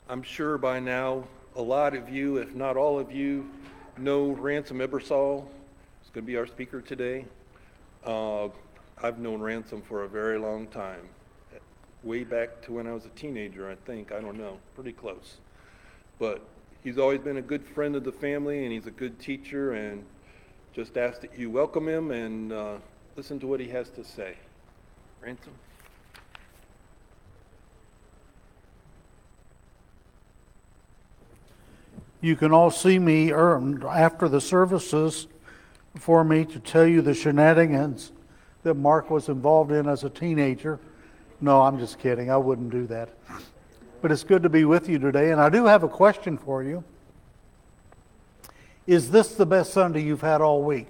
I'm sure by now a lot of you, if not all of you, know Ransom Ebersol. He's going to be our speaker today. I've known Ransom for a very long time, way back to when I was a teenager, I think. I don't know, pretty close. But he's always been a good friend of the family, and he's a good teacher, and just ask that you welcome him and listen to what he has to say. Ransom? You can all see me after the services for me to tell you the shenanigans that Mark was involved in as a teenager. No, I'm just kidding. I wouldn't do that. But it's good to be with you today, and I do have a question for you. Is this the best Sunday you've had all week?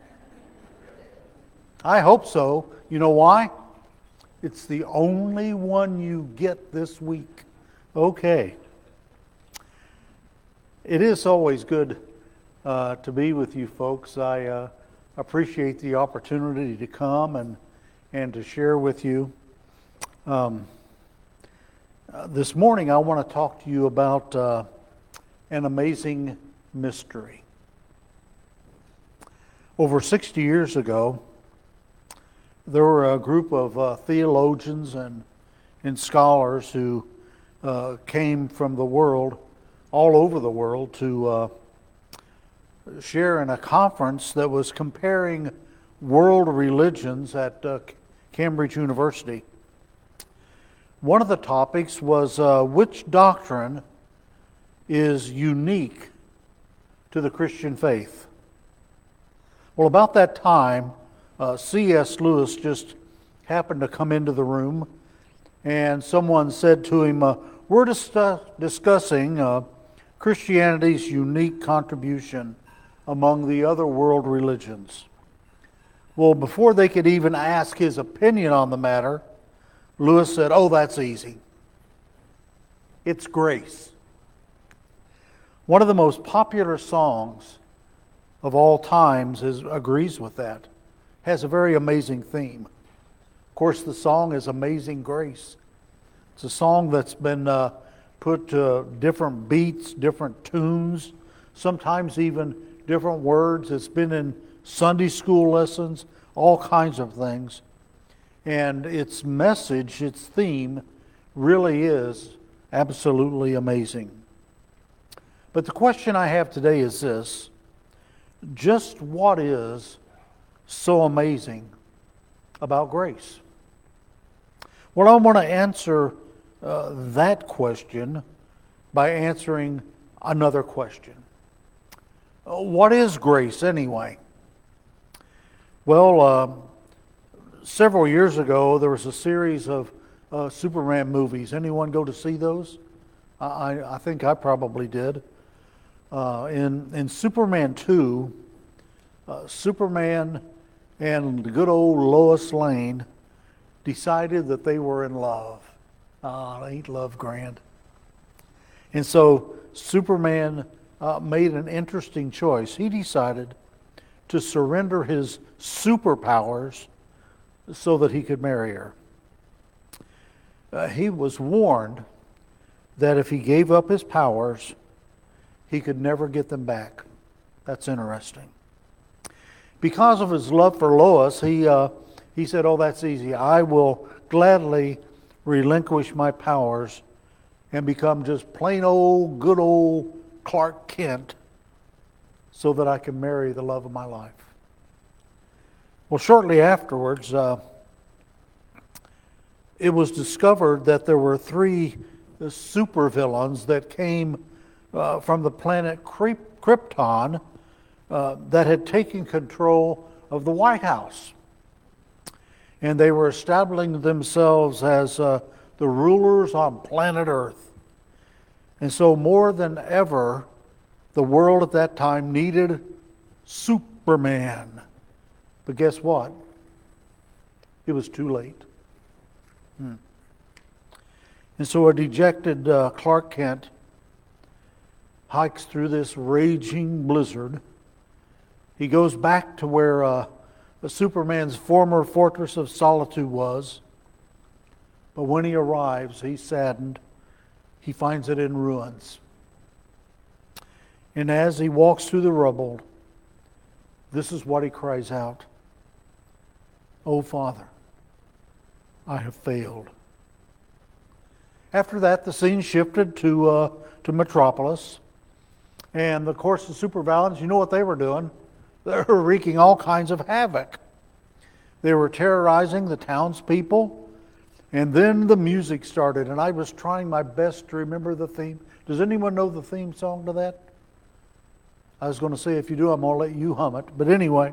I hope so. You know why? It's the only one you get this week. Okay. It is always good to be with you folks. I appreciate the opportunity to come and to share with you. This morning I want to talk to you about an amazing mystery. Over 60 years ago, there were a group of theologians and scholars who came from the world, all over the world, to share in a conference that was comparing world religions at Cambridge University. One of the topics was which doctrine is unique to the Christian faith. Well, about that time, C.S. Lewis just happened to come into the room, and someone said to him, we're discussing Christianity's unique contribution among the other world religions. Well, before they could even ask his opinion on the matter, Lewis said, oh, that's easy. It's grace. One of the most popular songs of all times agrees with that. Has a very amazing theme. Of course, the song is Amazing Grace. It's a song that's been put to different beats, different tunes, sometimes even different words. It's been in Sunday school lessons, all kinds of things. And its message, its theme, really is absolutely amazing. But the question I have today is this: just what is so amazing about grace? Well, I want to answer that question by answering another question. What is grace anyway? Well, several years ago, there was a series of Superman movies. Anyone go to see those? I think I probably did. In Superman 2, Superman and the good old Lois Lane decided that they were in love. Ain't love grand? And so Superman made an interesting choice. He decided to surrender his superpowers so that he could marry her. He was warned that if he gave up his powers, he could never get them back. That's interesting. Because of his love for Lois, he said, oh, that's easy. I will gladly relinquish my powers and become just plain old, good old Clark Kent so that I can marry the love of my life. Well, shortly afterwards, it was discovered that there were three supervillains that came from the planet Krypton that had taken control of the White House. And they were establishing themselves as the rulers on planet Earth. And so more than ever, the world at that time needed Superman. But guess what? It was too late. And so a dejected Clark Kent hikes through this raging blizzard. He goes back to where Superman's former fortress of solitude was. But when he arrives, he's saddened. he finds it in ruins. And as he walks through the rubble, this is what he cries out. "Oh, Father, I have failed." After that, the scene shifted to Metropolis. And of course, the supervillains, you know what they were doing? They were wreaking all kinds of havoc. They were terrorizing the townspeople. And then the music started, and I was trying my best to remember the theme. Does anyone know the theme song to that? I was going to say, if you do, I'm going to let you hum it. But anyway,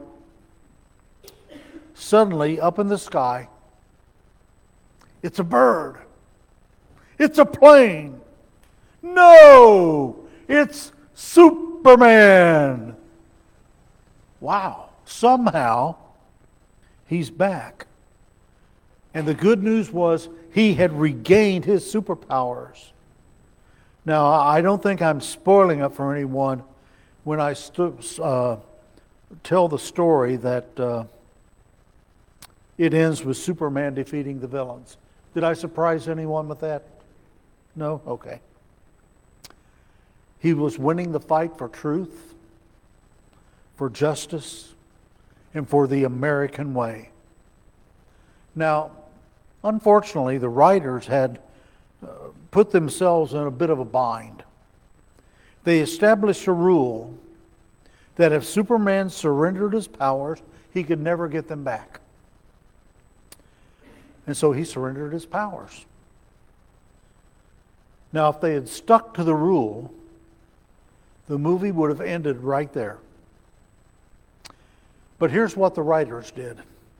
suddenly, up in the sky, it's a bird. It's a plane. No! It's Superman! Wow. Somehow, he's back. And the good news was he had regained his superpowers. Now, I don't think I'm spoiling it for anyone when I tell the story that it ends with Superman defeating the villains. Did I surprise anyone with that? No? Okay. He was winning the fight for truth, for justice, and for the American way. Now, unfortunately, the writers had put themselves in a bit of a bind. They established a rule that if Superman surrendered his powers, he could never get them back. And so he surrendered his powers. Now, if they had stuck to the rule, the movie would have ended right there. But here's what the writers did.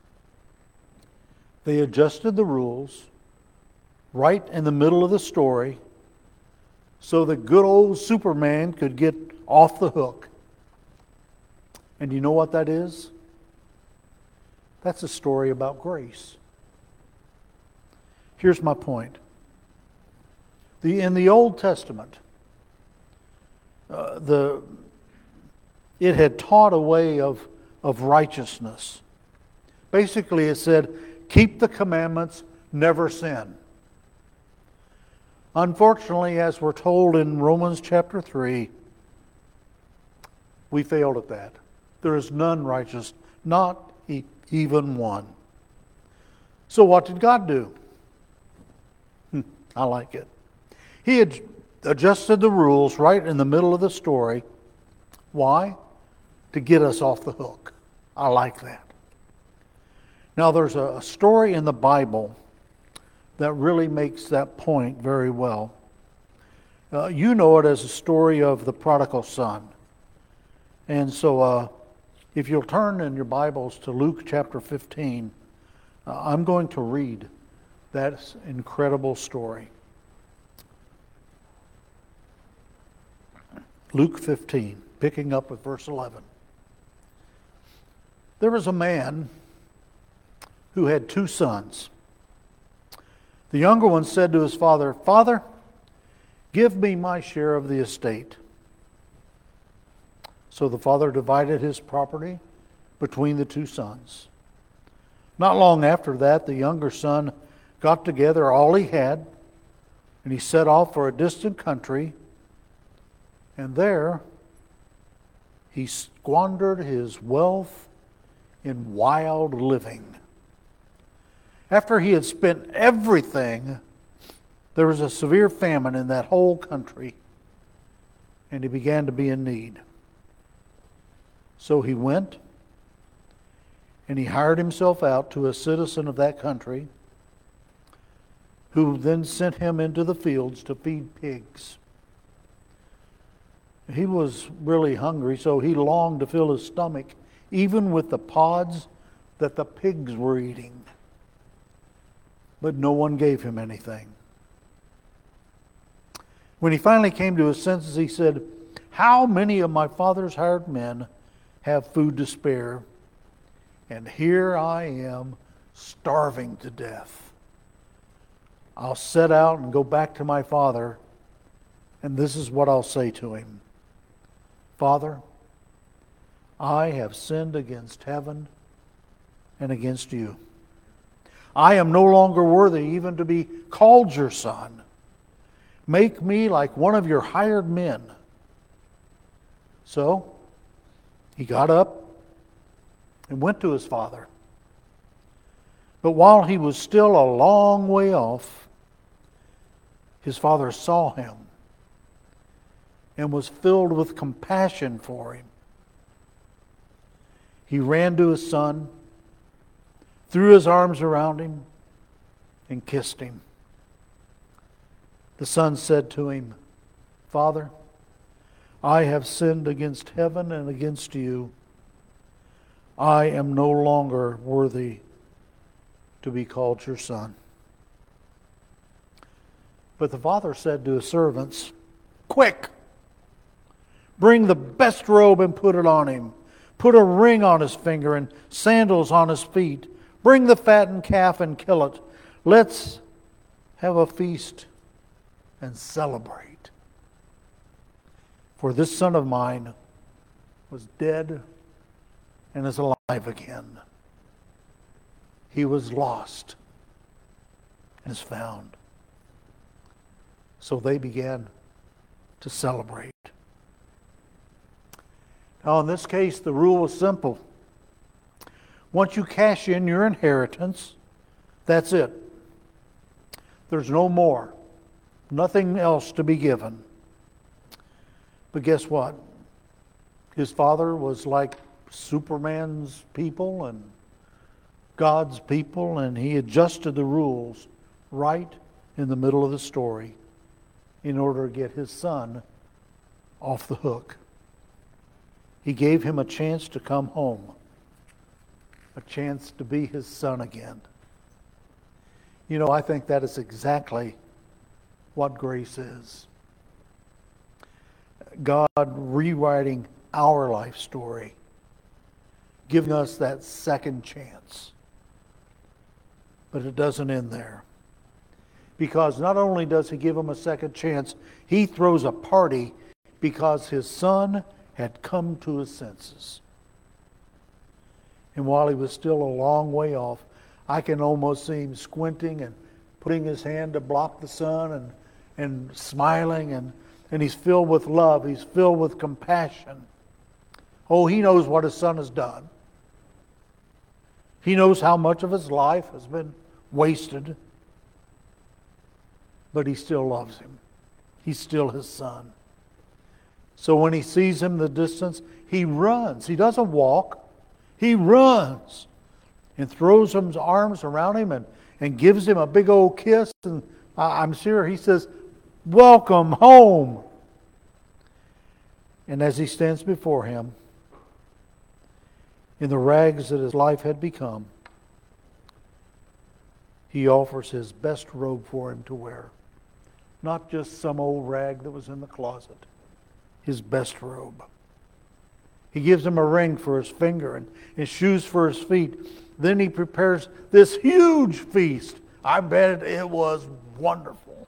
They adjusted the rules right in the middle of the story so that good old Superman could get off the hook. And you know what that is? That's a story about grace. Here's my point. In the Old Testament, it had taught a way of righteousness. Basically, it said, keep the commandments, never sin. Unfortunately, as we're told in Romans chapter 3, we failed at that. There is none righteous, not even one. So what did God do? I like it. He had adjusted the rules right in the middle of the story. Why? To get us off the hook. I like that. Now, there's a story in the Bible that really makes that point very well. You know it as a story of the prodigal son. And so if you'll turn in your Bibles to Luke chapter 15, I'm going to read that incredible story. Luke 15, picking up with verse 11. There was a man who had 2 sons. The younger one said to his father, "Father, give me my share of the estate." So the father divided his property between the 2 sons. Not long after that, the younger son got together all he had, and he set off for a distant country, and there he squandered his wealth in wild living. After he had spent everything, there was a severe famine in that whole country, and he began to be in need. So he went, and he hired himself out to a citizen of that country, who then sent him into the fields to feed pigs. He was really hungry, so he longed to fill his stomach, even with the pods that the pigs were eating. But no one gave him anything. When he finally came to his senses, he said, "How many of my father's hired men have food to spare? And here I am, starving to death. I'll set out and go back to my father, and this is what I'll say to him. Father, I have sinned against heaven and against you. I am no longer worthy even to be called your son. Make me like one of your hired men. So he got up and went to his father. But while he was still a long way off, his father saw him and was filled with compassion for him. He ran to his son, threw his arms around him, and kissed him. The son said to him, Father, I have sinned against heaven and against you. I am no longer worthy to be called your son. But the father said to his servants, Quick! Bring the best robe and put it on him. Put a ring on his finger and sandals on his feet. Bring the fattened calf and kill it. Let's have a feast and celebrate. For this son of mine was dead and is alive again. He was lost and is found. So they began to celebrate. Now, in this case, the rule was simple. Once you cash in your inheritance, that's it. There's no more. Nothing else to be given. But guess what? His father was like Superman's people and God's people, and he adjusted the rules right in the middle of the story in order to get his son off the hook. He gave him a chance to come home, a chance to be his son again. You know, I think that is exactly what grace is. God rewriting our life story, giving us that second chance. But it doesn't end there. Because not only does he give him a second chance, he throws a party because his son had come to his senses. And while he was still a long way off, I can almost see him squinting and putting his hand to block the sun and smiling, and he's filled with love. He's filled with compassion. Oh, he knows what his son has done. He knows how much of his life has been wasted. But he still loves him. He's still his son. So when he sees him in the distance, he runs. He doesn't walk. He runs and throws his arms around him and gives him a big old kiss. And I'm sure he says, "Welcome home." And as he stands before him, in the rags that his life had become, he offers his best robe for him to wear. Not just some old rag that was in the closet. His best robe. He gives him a ring for his finger and shoes for his feet. Then he prepares this huge feast. I bet it was wonderful.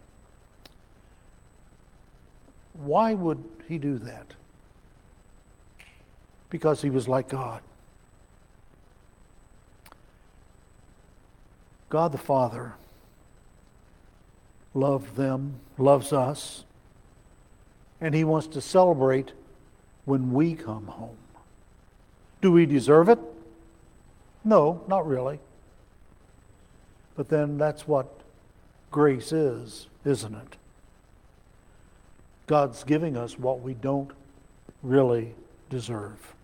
Why would he do that? Because he was like God. God the Father loved them, loves us, and he wants to celebrate when we come home. Do we deserve it? No, not really. But then that's what grace is, isn't it? God's giving us what we don't really deserve.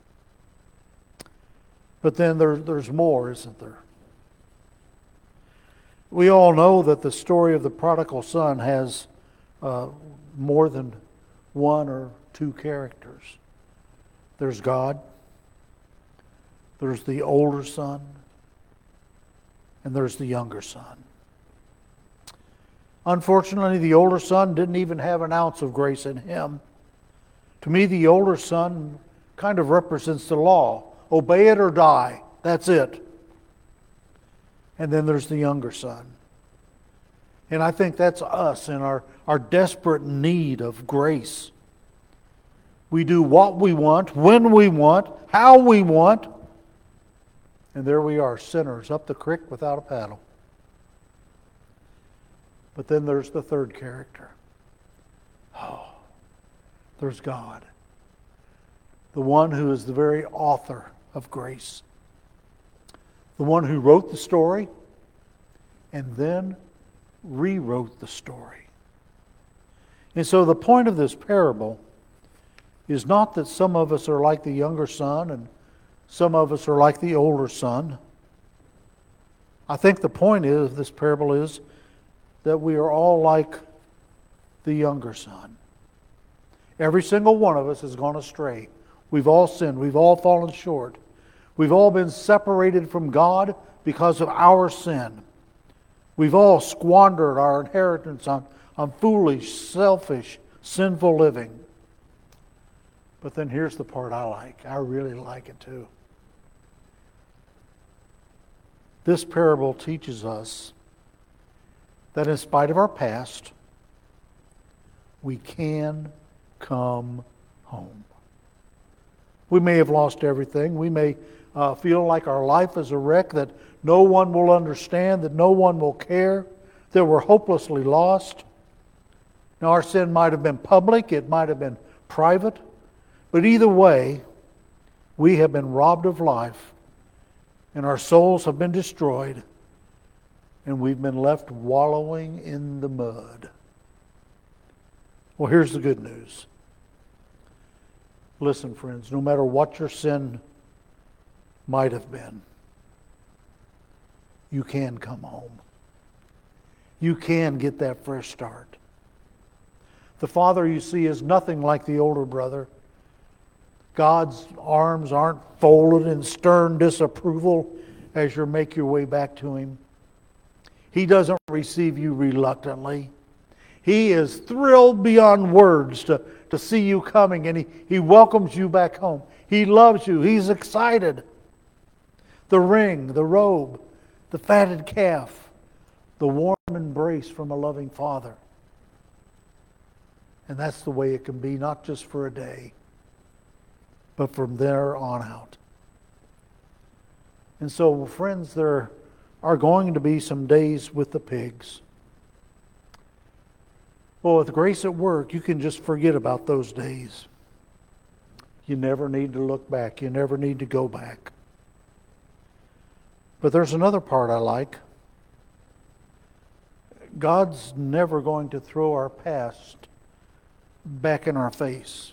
But then there's more, isn't there? We all know that the story of the prodigal son has more than one or two characters. There's God, there's the older son, and there's the younger son. Unfortunately, the older son didn't even have an ounce of grace in him. To me, the older son kind of represents the law. Obey it or die. That's it. And then there's the younger son. And I think that's us in our desperate need of grace. We do what we want, when we want, how we want. And there we are, sinners up the creek without a paddle. But then there's the third character. there's God, the one who is the very author of grace, the one who wrote the story and then rewrote the story. And so the point of this parable is not that some of us are like the younger son and some of us are like the older son. I think the point of this parable is that we are all like the younger son. Every single one of us has gone astray. We've all sinned. We've all fallen short. We've all been separated from God because of our sin. We've all squandered our inheritance on foolish, selfish, sinful living. But then here's the part I like. I really like it too. This parable teaches us that in spite of our past, we can come home. We may have lost everything. We may feel like our life is a wreck, that no one will understand, that no one will care, that we're hopelessly lost. Now, our sin might have been public, it might have been private, but either way, we have been robbed of life, and our souls have been destroyed, and we've been left wallowing in the mud. Well, here's the good news. Listen, friends, no matter what your sin might have been, you can come home. You can get that fresh start. The father, you see, is nothing like the older brother. God's arms aren't folded in stern disapproval as you make your way back to Him. He doesn't receive you reluctantly. He is thrilled beyond words to see you coming, and he welcomes you back home. He loves you. He's excited. The ring, the robe, the fatted calf, the warm embrace from a loving father. And that's the way it can be, not just for a day, but from there on out. And so, friends, there are going to be some days with the pigs. Well, with grace at work, you can just forget about those days. You never need to look back. You never need to go back. But there's another part I like. God's never going to throw our past back in our face.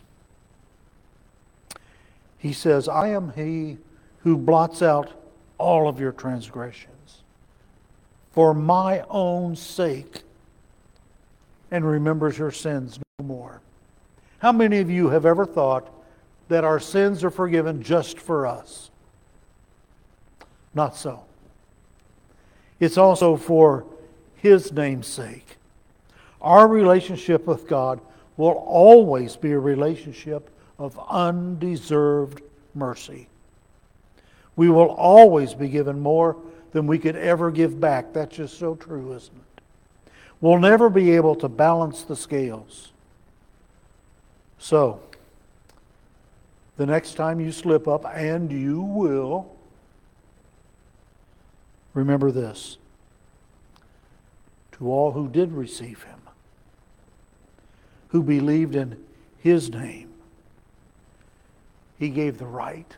He says, I am He who blots out all of your transgressions for my own sake, and remembers your sins no more. How many of you have ever thought that our sins are forgiven just for us? Not so. It's also for His name's sake. Our relationship with God will always be a relationship of undeserved mercy. We will always be given more than we could ever give back. That's just so true, isn't it? We'll never be able to balance the scales. So, the next time you slip up, and you will, remember this. To all who did receive Him, who believed in His name, He gave the right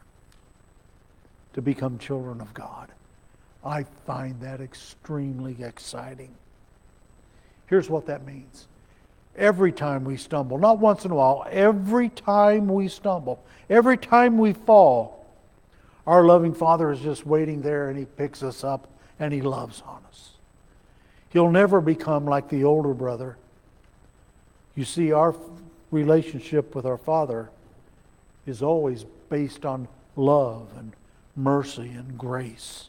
to become children of God. I find that extremely exciting. Here's what that means. Every time we stumble, not once in a while, every time we stumble, every time we fall, our loving Father is just waiting there, and He picks us up and He loves on us. He'll never become like the older brother. You see, our relationship with our Father is always based on love and mercy and grace.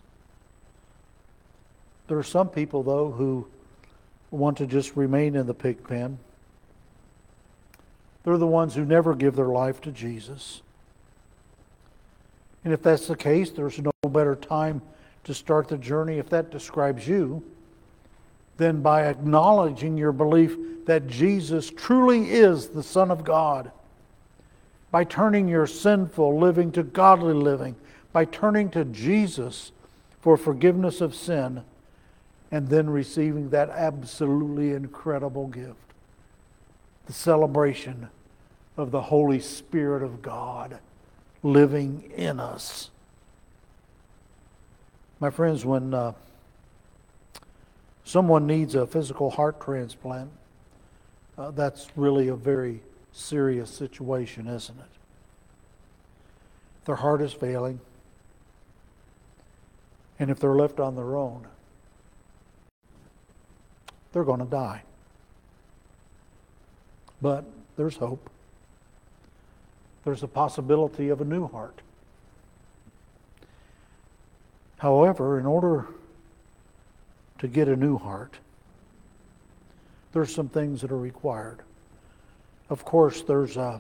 There are some people, though, who want to just remain in the pig pen. They're the ones who never give their life to Jesus. And if that's the case, there's no better time to start the journey, if that describes you, than by acknowledging your belief that Jesus truly is the Son of God. By turning your sinful living to godly living. By turning to Jesus for forgiveness of sin, and then receiving that absolutely incredible gift, the celebration of the Holy Spirit of God living in us. My friends, when someone needs a physical heart transplant, that's really a very serious situation, isn't it? Their heart is failing, and if they're left on their own, they're going to die. But there's hope. There's a possibility of a new heart. However, in order to get a new heart, there's some things that are required. Of course, there's a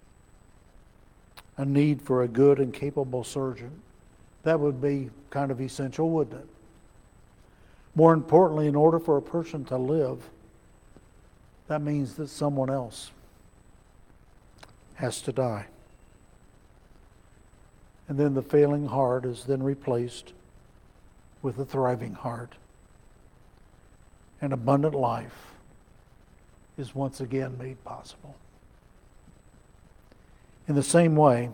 need for a good and capable surgeon. That would be kind of essential, wouldn't it? More importantly, in order for a person to live, that means that someone else has to die. And then the failing heart is then replaced with a thriving heart. And abundant life is once again made possible. In the same way,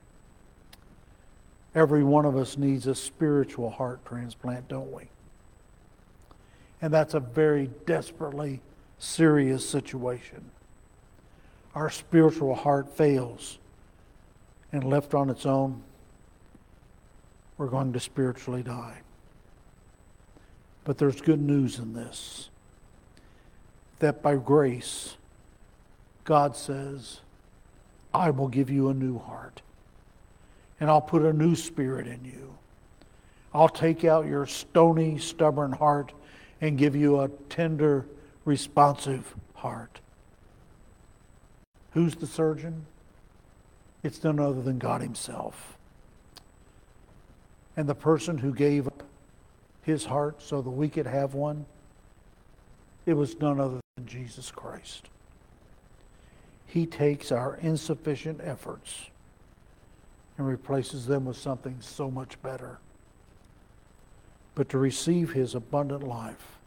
every one of us needs a spiritual heart transplant, don't we? And that's a very desperately serious situation. Our spiritual heart fails, and left on its own, we're going to spiritually die. But there's good news in this, that by grace, God says, I will give you a new heart, and I'll put a new spirit in you. I'll take out your stony, stubborn heart and give you a tender, responsive heart. Who's the surgeon? It's none other than God himself. And the person who gave up his heart so that we could have one, it was none other than Jesus Christ. He takes our insufficient efforts and replaces them with something so much better. But to receive his abundant life,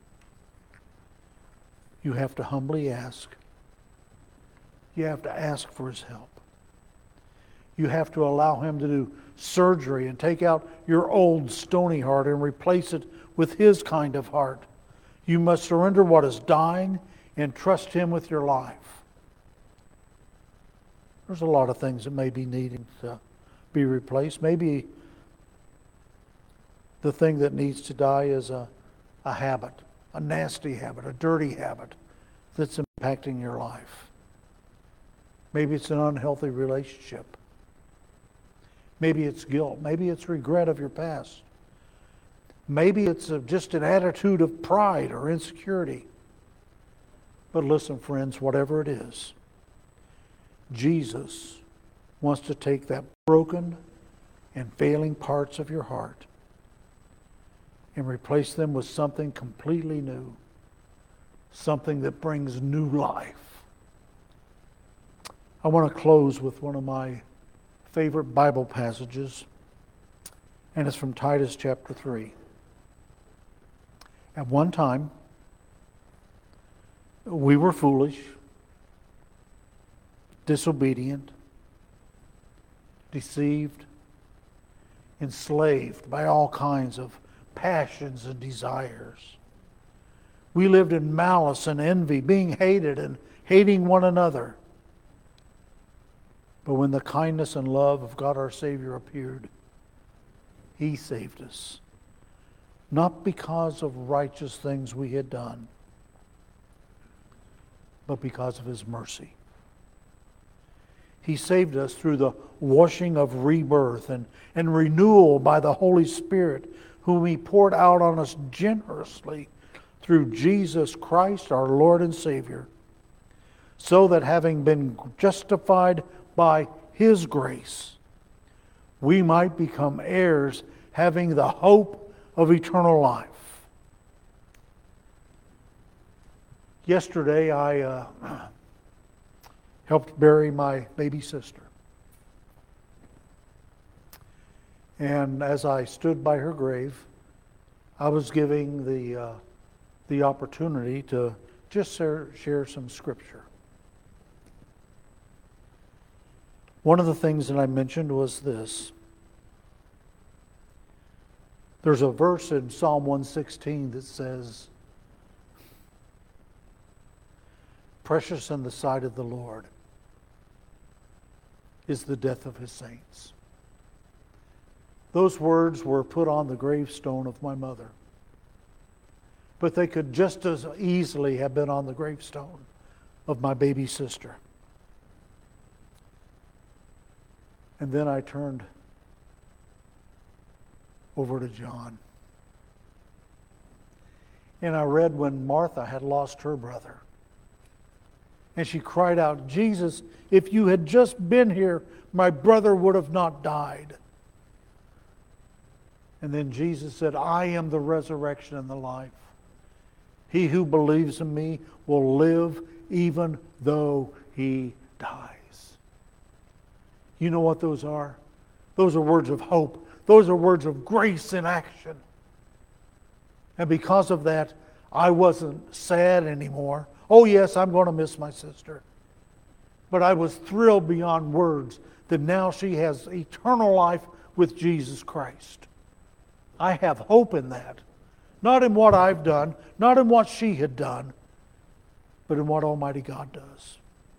you have to humbly ask. You have to ask for his help. You have to allow him to do surgery and take out your old stony heart and replace it with his kind of heart. You must surrender what is dying and trust him with your life. There's a lot of things that may be needing to be replaced. Maybe the thing that needs to die is a habit, a nasty habit, a dirty habit that's impacting your life. Maybe it's an unhealthy relationship. Maybe it's guilt. Maybe it's regret of your past. Maybe it's just an attitude of pride or insecurity. But listen, friends, whatever it is, Jesus wants to take that broken and failing parts of your heart and replace them with something completely new, something that brings new life. I want to close with one of my favorite Bible passages, and it's from Titus chapter 3. At one time, we were foolish, disobedient, deceived, enslaved by all kinds of passions and desires. We lived in malice and envy, being hated and hating one another. But when the kindness and love of God our Savior appeared, he saved us, not because of righteous things we had done, but because of his mercy. He saved us through the washing of rebirth and renewal by the Holy Spirit, whom he poured out on us generously through Jesus Christ, our Lord and Savior, so that having been justified by his grace, we might become heirs, having the hope of eternal life. Yesterday, I helped bury my baby sister. And as I stood by her grave, I was giving the opportunity to just share some scripture. One of the things that I mentioned was this. There's a verse in Psalm 116 that says, "Precious in the sight of the Lord is the death of his saints." Those words were put on the gravestone of my mother. But they could just as easily have been on the gravestone of my baby sister. And then I turned over to John. And I read when Martha had lost her brother. And she cried out, "Jesus, if you had just been here, my brother would have not died." And then Jesus said, "I am the resurrection and the life. He who believes in me will live even though he dies." You know what those are? Those are words of hope. Those are words of grace in action. And because of that, I wasn't sad anymore. Oh yes, I'm going to miss my sister. But I was thrilled beyond words that now she has eternal life with Jesus Christ. I have hope in that. Not in what I've done, not in what she had done, but in what Almighty God does.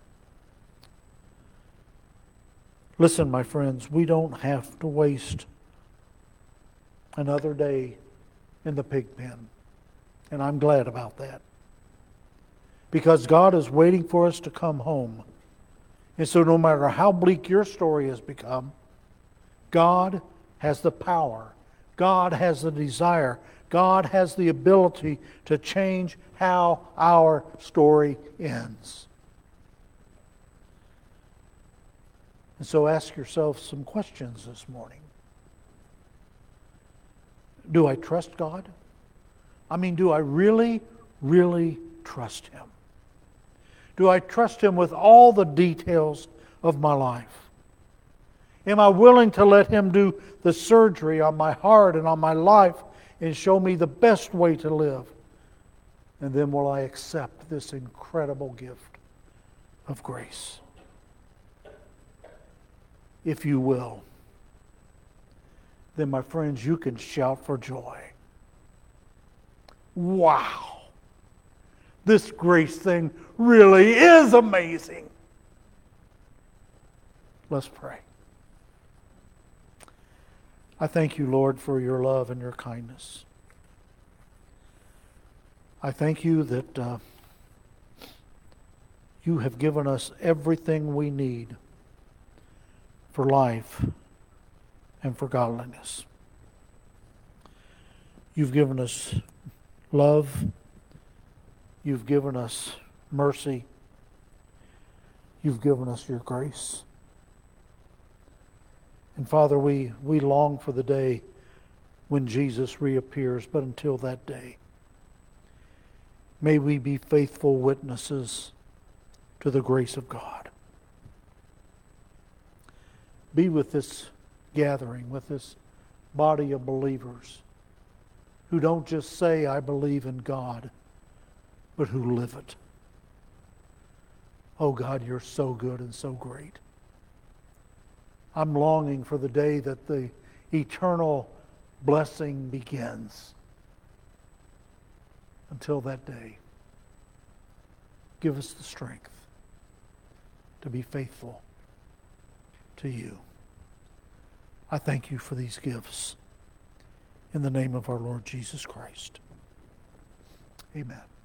Listen, my friends, we don't have to waste another day in the pig pen. And I'm glad about that. Because God is waiting for us to come home. And so no matter how bleak your story has become, God has the power. God has the desire. God has the ability to change how our story ends. And so ask yourself some questions this morning. Do I trust God? I mean, do I really, really trust Him? Do I trust Him with all the details of my life? Am I willing to let Him do the surgery on my heart and on my life and show me the best way to live? And then will I accept this incredible gift of grace? If you will, then my friends, you can shout for joy. Wow! This grace thing really is amazing. Let's pray. I thank you, Lord, for your love and your kindness. I thank you that you have given us everything we need for life and for godliness. You've given us love. You've given us mercy. You've given us your grace. And Father, we long for the day when Jesus reappears, but until that day, may we be faithful witnesses to the grace of God. Be with this gathering, with this body of believers who don't just say, "I believe in God," but who live it. Oh God, you're so good and so great. I'm longing for the day that the eternal blessing begins. Until that day, give us the strength to be faithful to you. I thank you for these gifts. In the name of our Lord Jesus Christ. Amen.